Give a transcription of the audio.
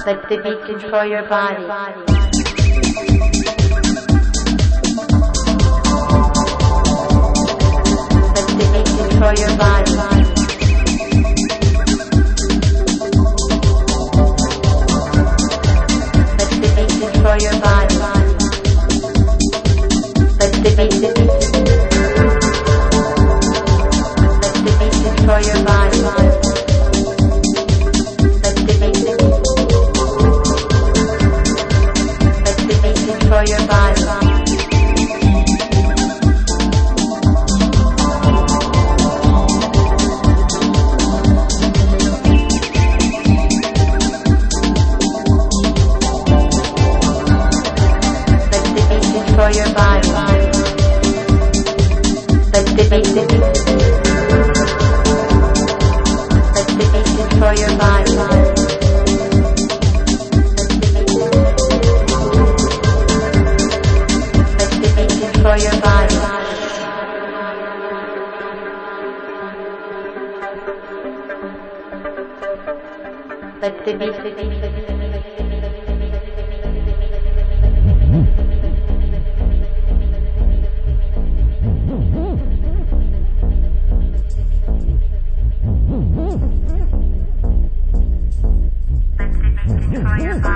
Let the beat control your body. Let the beat control your body. Let the beat control your body. Let the beat control your body. Let the beat control your body. Let the beat control your body. Let the beat control your body. Let the beat control your body. Let the beat control your body.